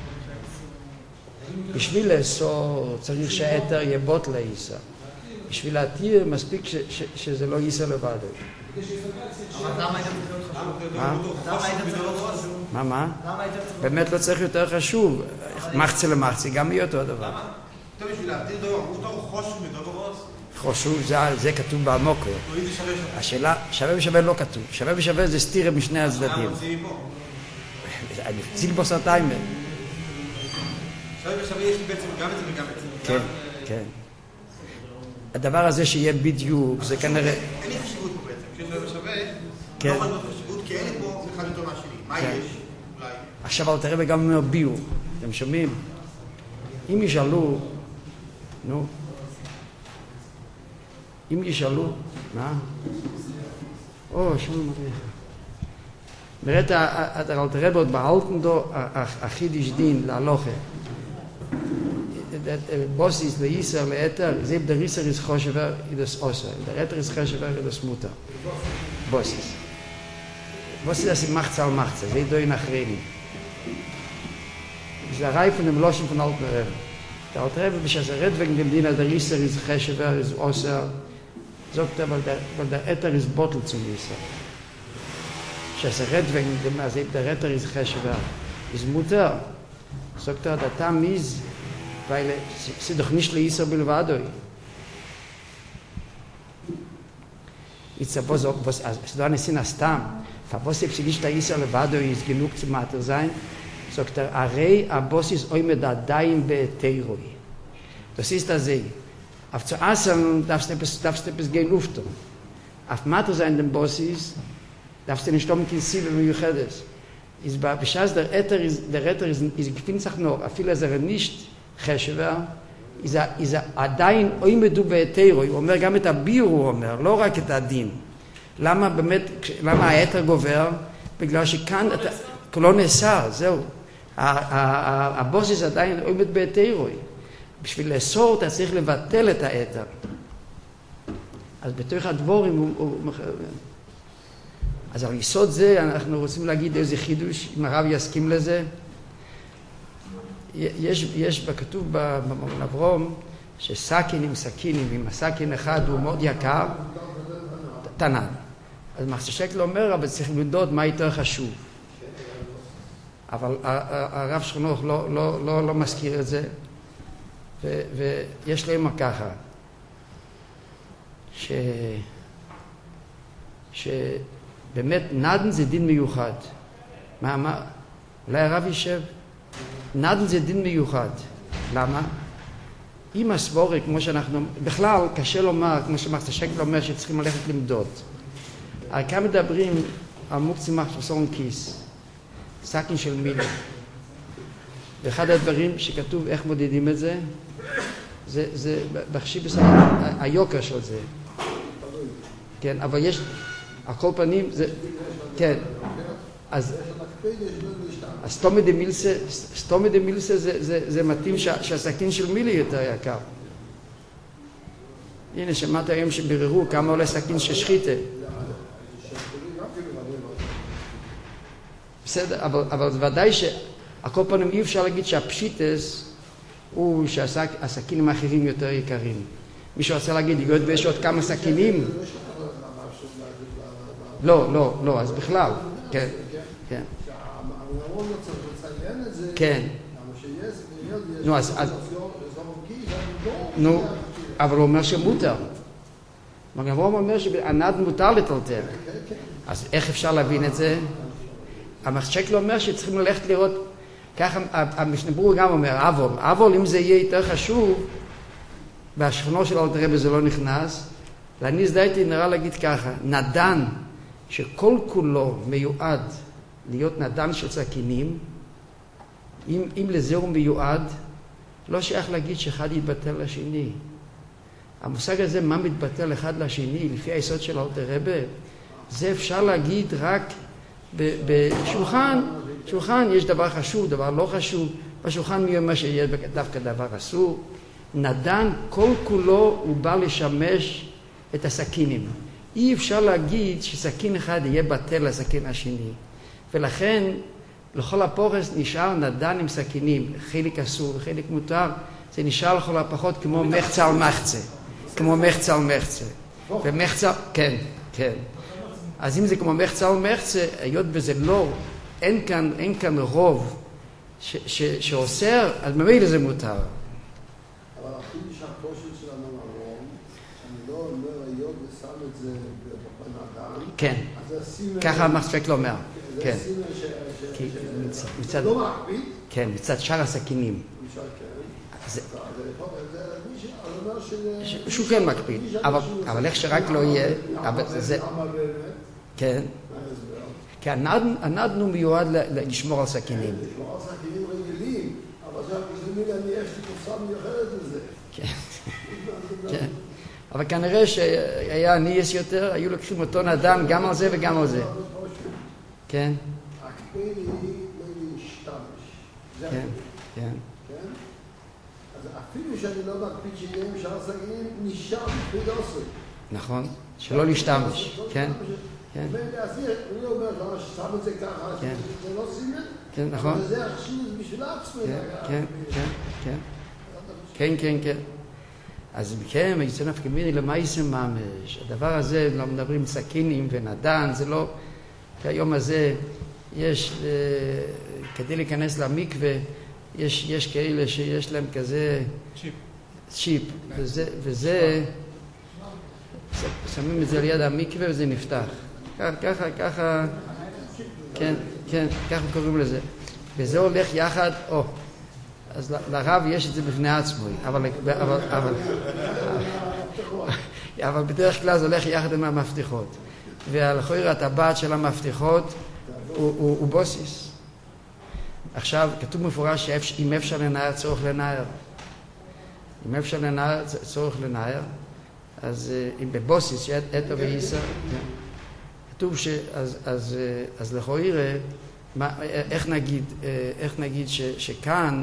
בשביל לאסור צריך שהיתר יהיה בוטל להיסר. בשביל להתיר מספיק ש, ש, שזה לא ייסר לבד. אבל למה היית צריך להיות חשוב? מה? למה היית צריך להיות חשוב? מה, מה? למה היית צריך... באמת לא צריך יותר חשוב. מחצה למחצה גם יהיה אותו דבר. למה? טוב, בשביל להתיר דבר, מותר חושו מדבר רוס? חשוב, זה, זה כתוב בעמוק. תורידי שווה שווה. השאלה, שווה ושווה לא כתוב. שווה ושווה זה סתירה משני הצדדים. למה מציעים פה? אני ציל בוסרטיימה. שווה ושווה יש לי בעצם גם את זה וגם את זה. כן, כן. הדבר הזה שיהיה בדיוק, זה כנראה... אין לי חשיבות פה בעצם. כשיש שווה ושווה, כן. לא יכול להיות חשיבות, כי אין לי פה אחד יותר מהשני. מה כן. יש? אולי. עכשיו אל תראה וגם אומר ביור. אתם שומעים? אם ישאלו, נו, אם ישאלו, מה? או, שמונה מריח. נראית, אל תראה בעוד בהלטן דו, החידיש דין, להלוכה. בוסיס לאיסר, לאתר, זה בדר איסר איז חושבר, אידס אוסר. בדר אתר איז חושבר, אידס מותר. בוסיס. בוסיס זה מחצה על מחצה, זה דוין אחריני. זה הרעי von dem Loschen von alten Reben. Der alte Rebbe, bis er redt wegen dem Diener, der Isser ist Cheshever, ist Osser, sagt er, weil der, weil der Eter ist Bottel zum Isser. Bis er redt wegen dem, also der Eter ist Cheshever, ist Mutter. Sagt er, der Tam ist, weil sie doch nicht le Isser bilvadoi. Jetzt, was, was, also, da eine Sinn Astam, was ist nicht der Isra Levado, ist genug zu Mater sein, sagt er, Arei Abosis Oimed Adaim Be'eteiroi. Das ist das See. Auf zu Asam darfst du etwas gehen luften. Auf Mater sein dem Bossis, darfst du nicht mit Siebe Meyuchedes. Ist bei Bescheid der Äther, der Äther ist, ist gefühlt sich noch, a viel als er nicht Cheshver, ist er, ist er עדיין עומד ובהתרו, הוא אומר גם את הביר הוא אומר, לא רק את הדין. למה באמת, למה היתר גובר? בגלל שכאן אתה לא נאסר, זהו. הבוסיס עדיין עומד בהתרו. בשביל לאסור אתה צריך לבטל את היתר. אז בתוך הדבורים הוא... אז על יסוד זה אנחנו רוצים להגיד איזה חידוש, אם הרב יסכים לזה. יש, יש בכתוב במגן אברום שסכין עם סכינים, אם הסכין אחד הוא מאוד יקר, תנן. אז מחסה שקל אומר, אבל צריך לדעות מה יותר חשוב. אבל הרב שכנוך לא, לא, לא, לא מזכיר את זה, ו, ויש להם ככה, ש, שבאמת נדן זה דין מיוחד. מה, מה, אולי הרב יישב? נדן זה דין מיוחד. למה? אם הסבורי, כמו שאנחנו, בכלל קשה לומר, כמו שמחסה שקל אומר, שצריכים ללכת למדוד. על כאן מדברים על מוקצי מחסון כיס, סכין של מילה. ואחד הדברים שכתוב איך מודדים את זה, זה, זה בחשיב היוקר של זה. כן, אבל יש, על כל פנים, זה, כן, אז, אז סתומי דה מילסה, סתומי דה מילסה זה, זה, זה מתאים שה, שהסכין של מילה יותר יקר. הנה, שמעת היום שביררו כמה עולה סכין של שחיתה. בסדר, אבל, אבל ודאי שהכל פנים אי אפשר להגיד שהפשיטס הוא שהסכינים האחרים יותר יקרים. מישהו רוצה להגיד, היות ויש עוד כמה סכינים? לא, לא, לא, אז בכלל, כן, כן. שהמרון לא צריך לציין את זה, כן. שיש, נו, אז, אז, נו, אבל הוא אומר שמותר. מגברום אומר שענד מותר לטלטל. אז איך אפשר להבין את זה? המחשק לא אומר שצריכים ללכת לראות, ככה המשנה ברוך גם אומר, אבול, אבול אם זה יהיה יותר חשוב, והשכנו של אלתר רבי זה לא נכנס, ואני הזדהיתי נראה להגיד ככה, נדן שכל כולו מיועד להיות נדן של סכינים, אם, אם לזה הוא מיועד, לא שייך להגיד שאחד יתבטל לשני. המושג הזה, מה מתבטל אחד לשני, לפי היסוד של אלתר רבי, זה אפשר להגיד רק בשולחן, שולחן יש דבר חשוב, דבר לא חשוב, בשולחן מי אומר שיהיה דווקא דבר אסור. נדן כל כולו הוא בא לשמש את הסכינים. אי אפשר להגיד שסכין אחד יהיה בטל לסכין השני. ולכן לכל הפורס נשאר נדן עם סכינים, חלק אסור וחלק מותר, זה נשאר לכל הפחות כמו מחצה על מחצה, כמו מחצה על מחצה. ומחצה, כן, כן. אז אם זה כמו מחצה או מחצה, היות וזה לא, אין כאן, אין כאן רוב ש, ש, שאוסר, אז ממילא זה מותר. אבל אפילו שהפושט של המרון, שאני לא אומר היות ושם את זה בבן אדם, כן, ככה המספק לא אומר. כן. מצד, לא מקפיד? כן, מצד שאר הסכינים. מצד כן. זה, זה, שהוא כן מקפיד, אבל, אבל איך שרק לא יהיה, זה, כן, כי הנדן הוא מיועד לשמור על סכינים. לשמור על סכינים רגילים, אבל זה מילה, אני יש לי תופסה מיוחדת לזה. כן, אבל כנראה שהיה ניאס יותר, היו לוקחים אותו נדן גם על זה וגם על זה. כן. הקפיד היא לא להשתמש. כן, כן. אז אפילו שאני לא מקפיד שיהיה עם שאר סכינים, נשאר מקפיד עושה. נכון, שלא להשתמש, כן. כן. אני אומר, לא, ששם את זה ככה, זה לא סימן. כן, נכון. אבל זה עכשיו בשביל עצמי. כן, כן, כן. כן, כן, כן. אז כן, יצא נפקא מיני למעשה ממש. הדבר הזה, לא מדברים סכינים ונדן, זה לא... כי היום הזה יש, כדי להיכנס למקווה, יש, יש כאלה שיש להם כזה... צ'יפ. צ'יפ. וזה... וזה שמים את זה ליד המקווה וזה נפתח. ככה, ככה, כן, כן, ככה קוראים לזה. וזה הולך יחד, או, אז לרב יש את זה בפני עצמו, אבל, אבל, אבל, אבל בדרך כלל זה הולך יחד עם המפתחות. והלכאורה הטבעת של המפתחות הוא, הוא, הוא בוסיס. עכשיו, כתוב מפורש שאם אפשר לנער, צורך לנער. אם אפשר לנער, צורך לנער, אז אם בבוסיס, שאתו ואיסה, כתוב ש... אז, אז, אז לכאורה, איך נגיד, איך נגיד ש, שכאן,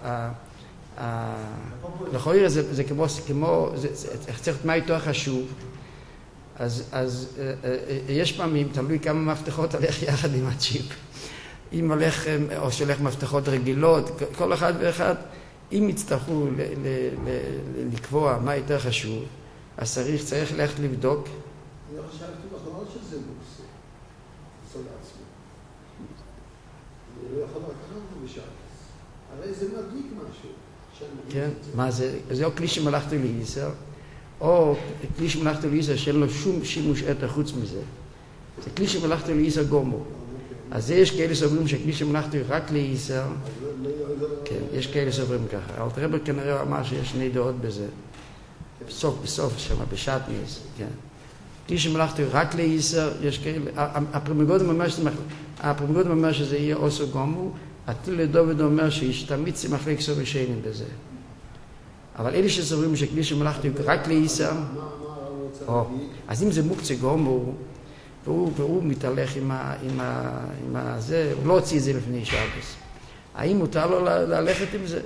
לכאורה זה, זה כמו, כמו, זה, זה, צריך להיות מה יותר חשוב, אז, אז יש פעמים, תלוי כמה מפתחות הולך יחד עם הצ'יפ. אם הולך, או שהולך מפתחות רגילות, כל אחד ואחד, אם יצטרכו ל, ל, ל, לקבוע מה יותר חשוב, אז צריך, צריך ללכת לבדוק. אני חשבתי בכלל שזה מוקסה, אצל עצמי. אני לא יכול לקחת אותו בשעת. הרי זה מדליק משהו. כן, מה זה? זה או כלי שמלאכתו לאיסר, או כלי שמלאכתו לאיסר שאין לו שום שימוש אתר חוץ מזה. זה כלי שמלאכתו לאיסר גומו. אז זה יש כאלה סוברים שכלי שמלאכתו רק לאיסר, כן, יש כאלה סוברים ככה. אבל תראה כנראה אמר שיש שני דעות בזה. בסוף, בסוף, שמה, בשטניס, כן. כלי שמלאכתו רק לאיסר, יש כאלה, הפרמיגודם אומר שזה, הפרמיגודם אומר שזה יהיה אוסו גומו, התיל לדוד אומר שיש תמיד זה מחלק סובר שאין בזה. אבל אלה שסוברים שכלי שמלאכתו רק לאיסר, אז אם זה מוקצה גומו, והוא, והוא מתהלך עם ה, עם ה, עם ה, זה, הוא לא הוציא את זה לפני שבס. האם מותר לו ללכת עם זה?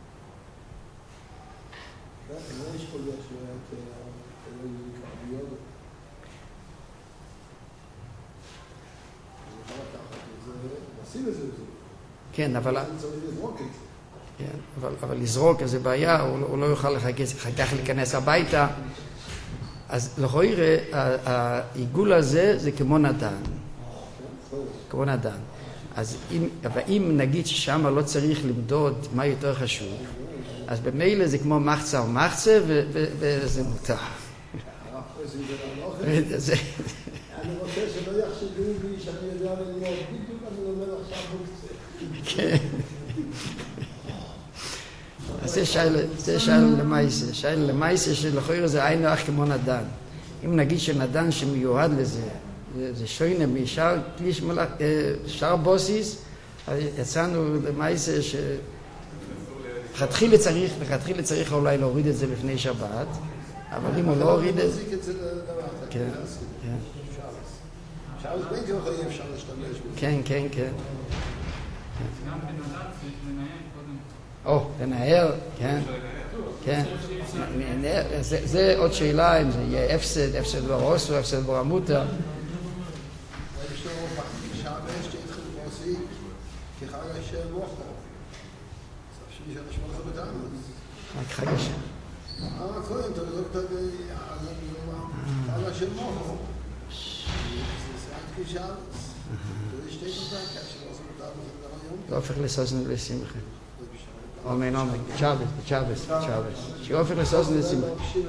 כן, אבל... כן, אבל, אבל לזרוק איזה בעיה, הוא, הוא לא יוכל אחר כך להיכנס הביתה. אז לכאורה, העיגול הזה זה כמו נדן. כמו נדן. אז אם, אם נגיד ששם לא צריך למדוד מה יותר חשוב, אז במילא זה כמו מחצה או מחצה, וזה מותר. זה... אני רוצה שלא יחשבו לי שאני יודע ללמוד, בדיוק אני אומר עכשיו מוקצה. כן. אז זה שייל, זה שייל למייסה. שייל למייסה שלכאורה זה עין אך כמו נדן. אם נגיד שנדן שמיועד לזה, זה שוינה משאר כלי שמלאך, שאר בוסיס, יצאנו למייסה שחתחילה צריך, לחתחילה צריך אולי להוריד את זה לפני שבת, אבל אם הוא לא הוריד את זה... כן, כן. שאלת בין כמה חיים אפשר להשתמש בזה. כן, כן, כן. גם בנדל צריך לנהל קודם. או, לנהל, כן. כן. זה עוד שאלה אם זה יהיה הפסד, הפסד ברוסו, הפסד ברמוטה. יש לו שעה ויש שהתחיל פרסי, כחג השם מוכר. אז אפשר לשאול לשמוע לך בטעם. רק חג השם. אה, קודם, אתה לא כתב, אז אני אומר, חג השם מוכר. זה עד כשעה. זה שתי תודה, כאשר לא עושה בטעם, זה דבר יום. לא הופך לסוסן ולשמחה. אומן, אומן, צ'אבס, צ'אבס, צ'אבס. שהופך לסוסן ולשמחה.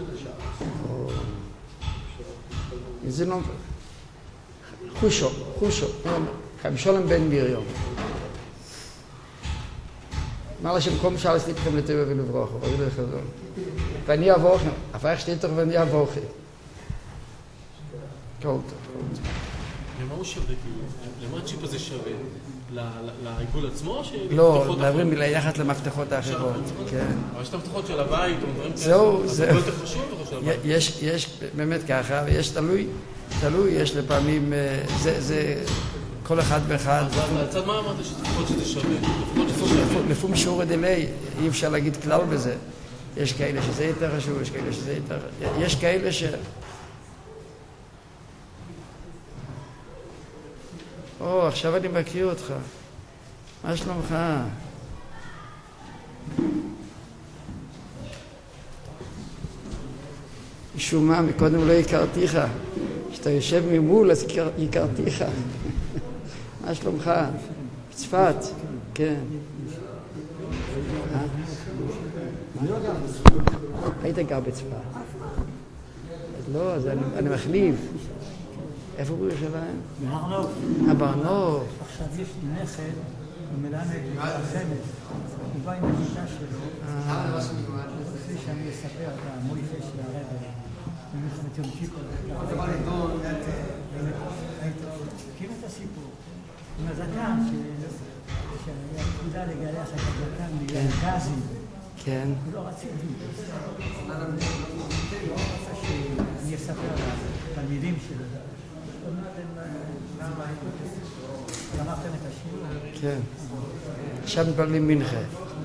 זה לא... חושו, חושו. חיים שולם בן מיריום. אמר לשם קום שאל אסליפכם לטבע ולברוך, אבל זה חזון. ואני אבוכם, הפך שתי תוך ואני אבוכם. כל טוב. למה הוא שווה כאילו? למה הצ'יפ הזה שווה? לעיגול עצמו? לא, מדברים ביחס למפתחות האחרות. אבל יש את המפתחות של הבית או דברים כאלה. זהו, זהו. אז זה יותר חשוב של הבית. יש באמת ככה, ויש תלוי, תלוי, יש לפעמים, זה כל אחד ואחד. הצד מה אמרת שתפחות שזה שווה? לפום שיעור דלי, אי אפשר להגיד כלל בזה. יש כאלה שזה יותר חשוב, יש כאלה שזה יותר... יש כאלה ש... או, עכשיו אני מכיר אותך. מה שלומך? משום מה, מקודם לא הכרתיך. כשאתה יושב ממול, אז הכרתיך. מה שלומך? בצפת? כן. היית גר בצפת. לא, אז אני, אני מחליף. איפה הוא בירושלים? בהר נוף. בהר נוף. עכשיו יש לי נכד, הוא מלמד בחמד. הוא בא עם הגישה שלו. אה, מה שאני אומר. הוא רוצה שאני אספר את המויפה של הרב. במלחמת יום כיפור. דבר לדון. מכיר את הסיפור. עם הזקן, שהיה פקודה לגלח את הזקן בגלל גזים. כן. הוא לא רציתי. הוא לא רצה שאני אספר לתלמידים שלו. גמרתם את השיעור? כן. עכשיו מתפללים מנחה.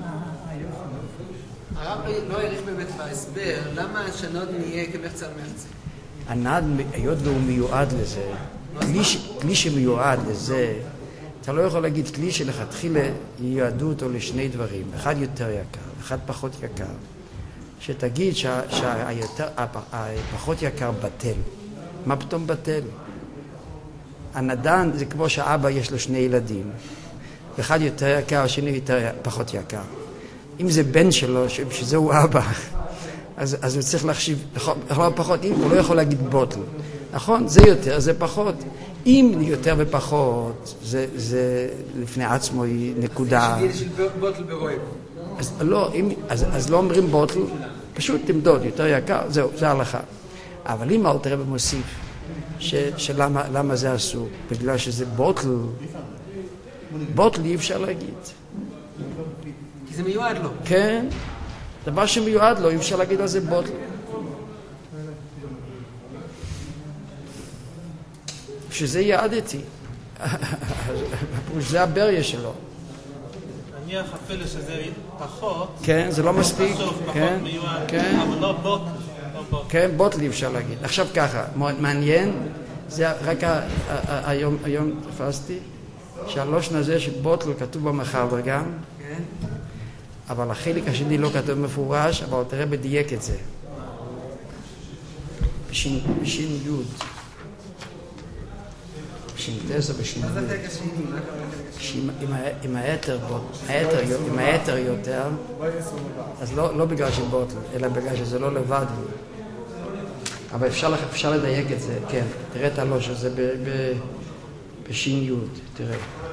הרב לא העריך באמת בהסבר, למה שהנוד נהיה כמחצה על מחצה? הנד, היות והוא מיועד לזה, כלי שמיועד לזה, אתה לא יכול להגיד כלי שלכתחילה ייעדו אותו לשני דברים, אחד יותר יקר, אחד פחות יקר. שתגיד שהפחות יקר בטל. מה פתאום בטל? הנדן זה כמו שאבא יש לו שני ילדים. אחד יותר יקר, השני יותר פחות יקר. אם זה בן שלו, שזהו אבא, אז, אז הוא צריך להחשיב, לא פחות, אם הוא לא יכול להגיד בוטל. נכון? זה יותר, זה פחות. אם יותר ופחות, זה, זה לפני עצמו היא נקודה. יש של בוטל ברואב. אז לא, אם, אז, אז לא אומרים בוטל, פשוט תמדוד, יותר יקר, זהו, זה ההלכה. אבל אם אלתר רבי מוסיף, ש, שלמה, למה זה אסור? בגלל שזה בוטל, בוטל אי אפשר להגיד. כי זה מיועד לו. כן, דבר שמיועד לו, אי אפשר להגיד על זה בוטל. שזה יעדתי. זה הבריה שלו. נניח אפילו שזה פחות, כן, זה לא מספיק. בסוף פחות כן, מיועד, כן. אבל לא בוטל. לא בוטל. כן, בוטל אי אפשר להגיד. עכשיו ככה, מעניין, זה רק ה- ה- ה- היום, היום תפסתי, שהלושן הזה שבוטל כתוב במחבר גם, כן. אבל החלק השני לא כתוב מפורש, אבל תראה בדייק את זה. בשין, בשין יוד. בשין תסע בשין מה זה יוד. החלק השני? מה קרה לחלק השני? עם ה- עם היתר בוט- היתר יו- עם היתר יותר, אז לא, לא בגלל שבוטל, אלא בגלל שזה לא לבד. אבל אפשר, אפשר לדייק את זה, כן. תראה את הלוש הזה ב- ב- בשין יוד, תראה.